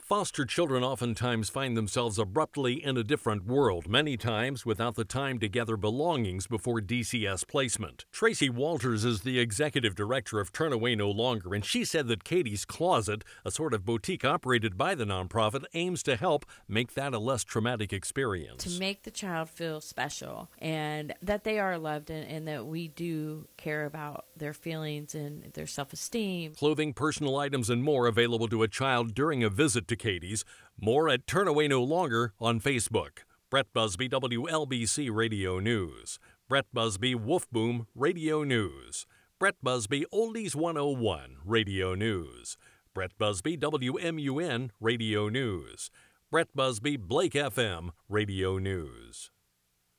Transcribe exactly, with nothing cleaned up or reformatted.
Foster children oftentimes find themselves abruptly in a different world, many times without the time to gather belongings before D C S placement. Tracy Walters is the executive director of Turn Away No Longer, and she said that Katie's Closet, a sort of boutique operated by the nonprofit, aims to help make that a less traumatic experience. To make the child feel special and that they are loved and, and that we do care about their feelings and their self-esteem. Clothing, personal items, and more available to a child during a visit to Katie's. More at Turn Away No Longer on Facebook. Brett Busby, W L B C Radio News. Brett Busby, Wolf Boom Radio News. Brett Busby, Oldies one oh one Radio News. Brett Busby, W M U N Radio News. Brett Busby, Blake F M Radio News.